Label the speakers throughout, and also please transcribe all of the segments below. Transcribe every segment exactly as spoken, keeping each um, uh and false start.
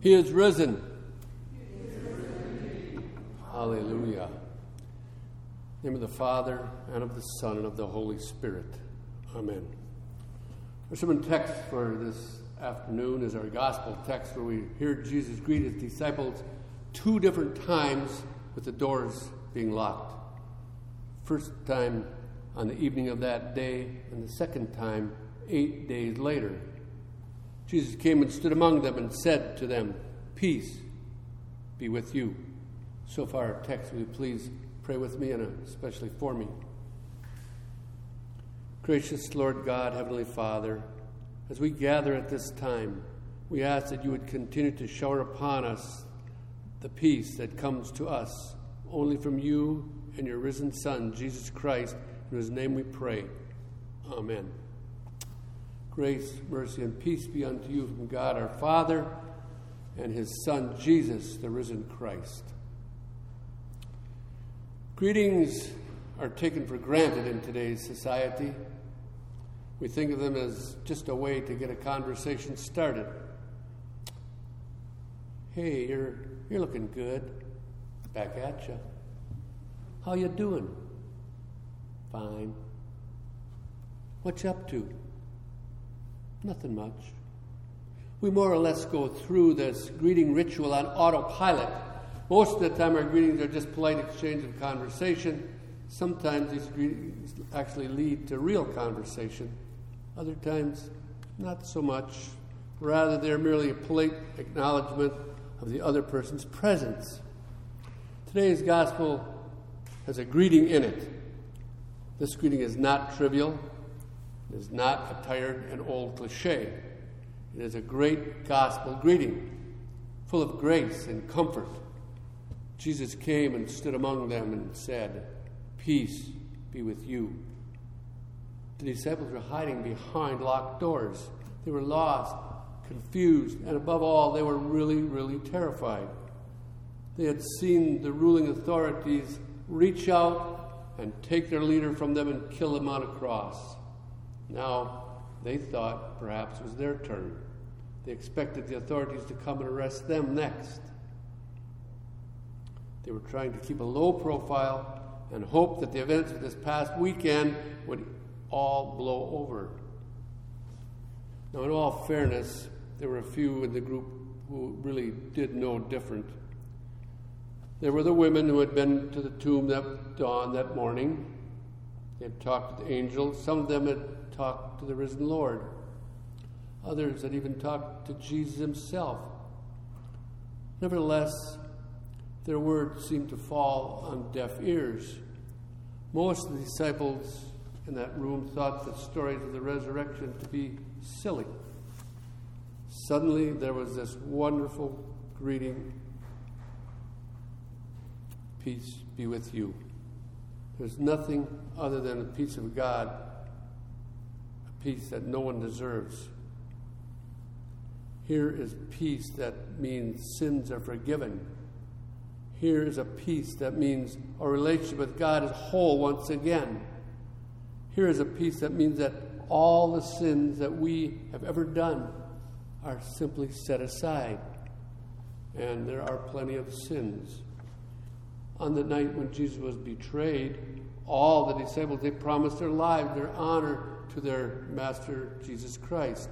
Speaker 1: He is risen. He is risen. Hallelujah. In the name of the Father, and of the Son, and of the Holy Spirit. Amen. Our sermon text for this afternoon is our gospel text, where we hear Jesus greet his disciples two different times with the doors being locked. First time on the evening of that day, and the second time eight days later. Jesus came and stood among them and said to them, "Peace be with you." So far our text, will you please pray with me, and especially for me. Gracious Lord God, Heavenly Father, as we gather at this time, we ask that you would continue to shower upon us the peace that comes to us only from you and your risen Son, Jesus Christ, in whose name we pray. Amen. Grace, mercy, and peace be unto you from God our Father and his Son, Jesus, the risen Christ. Greetings are taken for granted in today's society. We think of them as just a way to get a conversation started. Hey, you're you're looking good. Back at you. How you doing? Fine. What you up to? Nothing much. We more or less go through this greeting ritual on autopilot. Most of the time our greetings are just polite exchange of conversation. Sometimes these greetings actually lead to real conversation. Other times, not so much. Rather, they're merely a polite acknowledgement of the other person's presence. Today's gospel has a greeting in it. This greeting is not trivial. It is not a tired and old cliche. It is a great gospel greeting, full of grace and comfort. Jesus came and stood among them and said, "Peace be with you." The disciples were hiding behind locked doors. They were lost, confused, and above all, they were really, really terrified. They had seen the ruling authorities reach out and take their leader from them and kill him on a cross. Now, they thought perhaps it was their turn. They expected the authorities to come and arrest them next. They were trying to keep a low profile and hope that the events of this past weekend would all blow over. Now, in all fairness, there were a few in the group who really did know different. There were the women who had been to the tomb that dawn that morning. They had talked to the angels. Some of them had talked to the risen Lord. Others had even talked to Jesus himself. Nevertheless, their words seemed to fall on deaf ears. Most of the disciples in that room thought the stories of the resurrection to be silly. Suddenly, there was this wonderful greeting, "Peace be with you." There's nothing other than the peace of God, a peace that no one deserves. Here is peace that means sins are forgiven. Here is a peace that means our relationship with God is whole once again. Here is a peace that means that all the sins that we have ever done are simply set aside. And there are plenty of sins. On the night when Jesus was betrayed, all the disciples, they promised their lives, their honor to their Master Jesus Christ.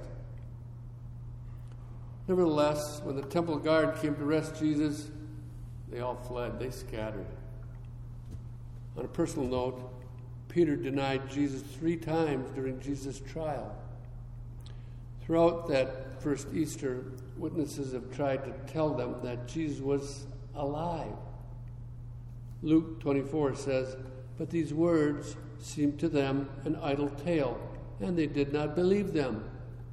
Speaker 1: Nevertheless, when the temple guard came to arrest Jesus, they all fled. They scattered. On a personal note, Peter denied Jesus three times during Jesus' trial. Throughout that first Easter, witnesses have tried to tell them that Jesus was alive. Luke twenty-four says, "But these words seemed to them an idle tale, and they did not believe them."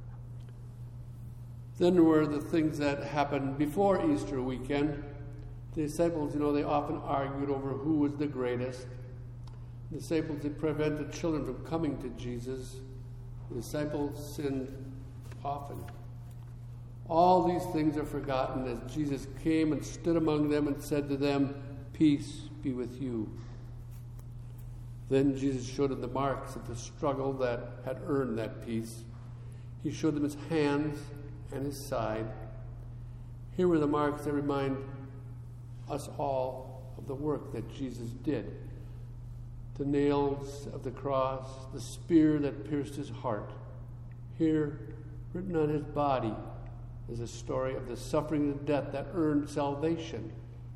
Speaker 1: Then there were the things that happened before Easter weekend. The disciples, you know, they often argued over who was the greatest. The disciples, they prevented children from coming to Jesus. The disciples sinned often. All these things are forgotten as Jesus came and stood among them and said to them, "Peace be with you." Then Jesus showed them the marks of the struggle that had earned that peace. He showed them his hands and his side. Here were the marks that remind us all of the work that Jesus did. The nails of the cross, the spear that pierced his heart. Here, written on his body, is a story of the suffering and death that earned salvation.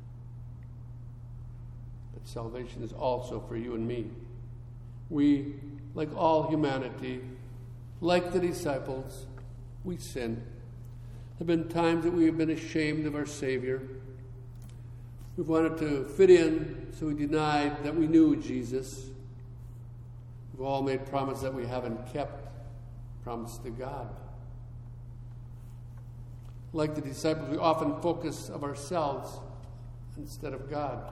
Speaker 1: But salvation is also for you and me. We, like all humanity, like the disciples, we sin. There have been times that we have been ashamed of our Savior. We've wanted to fit in, so we denied that we knew Jesus. We've all made promises that we haven't kept, promises to God. Like the disciples, we often focus of ourselves instead of God.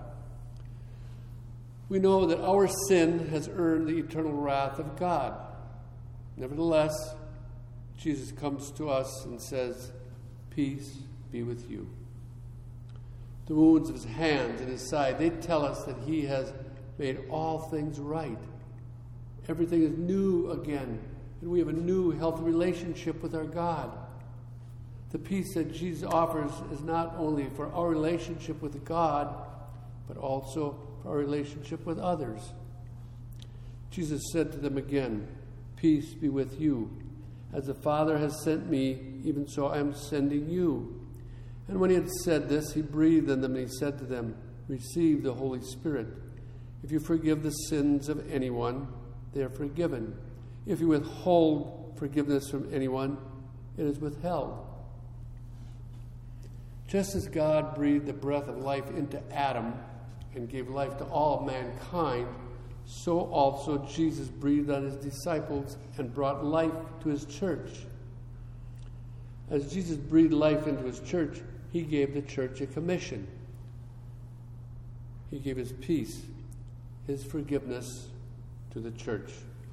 Speaker 1: We know that our sin has earned the eternal wrath of God. Nevertheless, Jesus comes to us and says, "Peace be with you." The wounds of his hands and his side, they tell us that he has made all things right. Everything is new again, and we have a new, healthy relationship with our God. The peace that Jesus offers is not only for our relationship with God, but also for our relationship with others. Jesus said to them again, "Peace be with you. As the Father has sent me, even so I am sending you." And when he had said this, he breathed on them and he said to them, "Receive the Holy Spirit. If you forgive the sins of anyone, they are forgiven. If you withhold forgiveness from anyone, it is withheld." Just as God breathed the breath of life into Adam and gave life to all mankind, so also Jesus breathed on his disciples and brought life to his church. As Jesus breathed life into his church, he gave the church a commission. He gave his peace, his forgiveness to the church.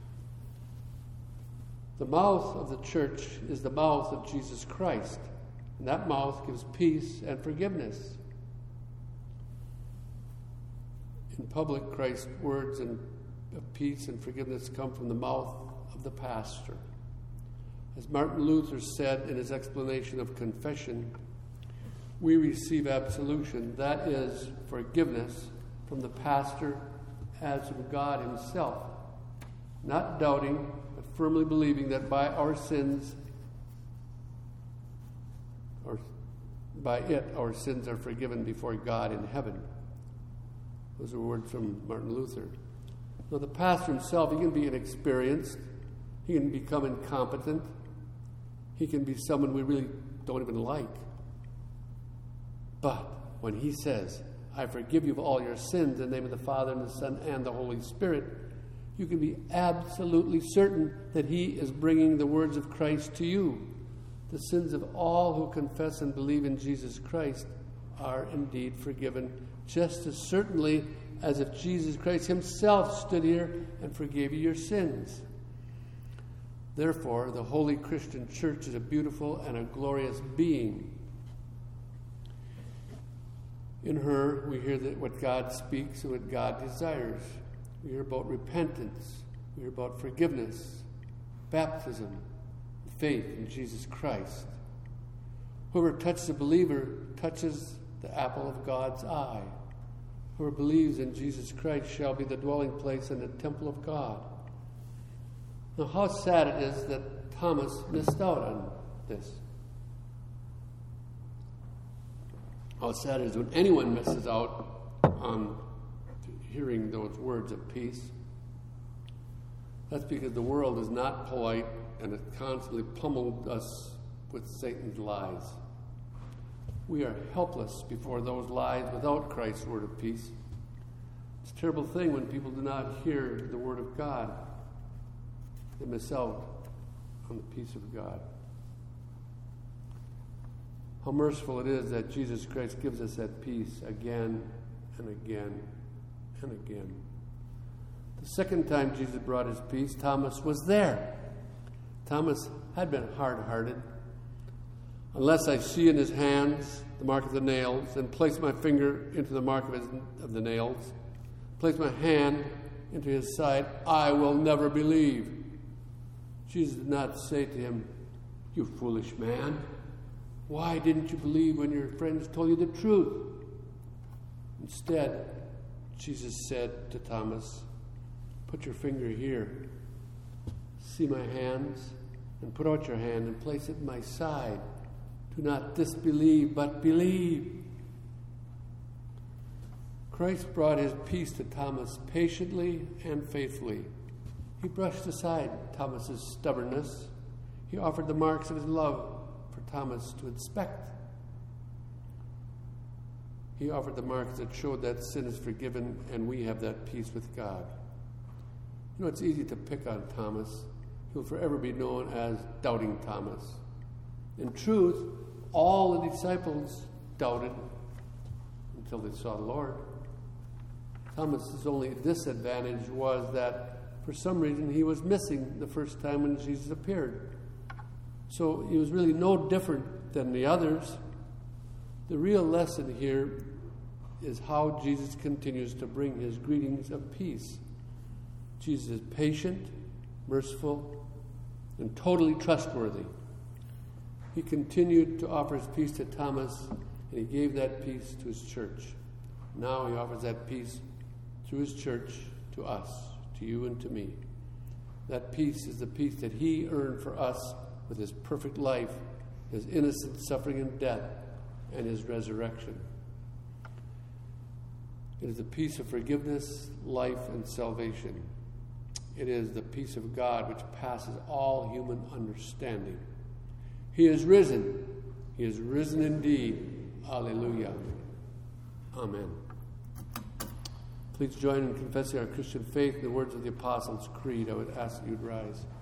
Speaker 1: The mouth of the church is the mouth of Jesus Christ, and that mouth gives peace and forgiveness. In public, Christ's words and of peace and forgiveness come from the mouth of the pastor. As Martin Luther said in his explanation of confession, we receive absolution, that is, forgiveness, from the pastor as from God himself, not doubting, but firmly believing that by our sins, or by it, our sins are forgiven before God in heaven. Those are words from Martin Luther. Now, the pastor himself, he can be inexperienced. He can become incompetent. He can be someone we really don't even like. But when he says, "I forgive you of all your sins in the name of the Father and the Son and the Holy Spirit," you can be absolutely certain that he is bringing the words of Christ to you. The sins of all who confess and believe in Jesus Christ are indeed forgiven, just as certainly as if Jesus Christ himself stood here and forgave you your sins. Therefore, the Holy Christian Church is a beautiful and a glorious being. In her, we hear that what God speaks and what God desires. We hear about repentance. We hear about forgiveness, baptism, faith in Jesus Christ. Whoever touches a believer touches the apple of God's eye. Whoever believes in Jesus Christ shall be the dwelling place and the temple of God. Now, how sad it is that Thomas missed out on this. How sad it is when anyone misses out on hearing those words of peace. That's because the world is not polite and it constantly pummeled us with Satan's lies. We are helpless before those lies without Christ's word of peace. It's a terrible thing when people do not hear the word of God. They miss out on the peace of God. How merciful it is that Jesus Christ gives us that peace again and again and again. The second time Jesus brought his peace, Thomas was there. Thomas had been hard-hearted. "Unless I see in his hands the mark of the nails, and place my finger into the mark of, his, of the nails, place my hand into his side, I will never believe." Jesus did not say to him, "You foolish man." Why didn't you believe when your friends told you the truth? Instead, Jesus said to Thomas, put your finger here. See my hands? And put out your hand and place it at my side. Do not disbelieve, but believe. Christ brought his peace to Thomas patiently and faithfully. He brushed aside Thomas's stubbornness. He offered the marks of his love for Thomas to inspect. He offered the marks that showed that sin is forgiven and we have that peace with God. You know, it's easy to pick on Thomas. He'll forever be known as Doubting Thomas. In truth, all the disciples doubted until they saw the Lord. Thomas's only disadvantage was that for some reason he was missing the first time when Jesus appeared. So he was really no different than the others. The real lesson here is how Jesus continues to bring his greetings of peace. Jesus is patient, merciful, and totally trustworthy. He continued to offer his peace to Thomas, and he gave that peace to his church. Now he offers that peace through his church to us, to you and to me. That peace is the peace that he earned for us with his perfect life, his innocent suffering and death, and his resurrection. It is the peace of forgiveness, life, and salvation. It is the peace of God which passes all human understanding. He is risen. He is risen indeed. Alleluia. Amen. Please join in confessing our Christian faith in the words of the Apostles' Creed. I would ask that you'd rise.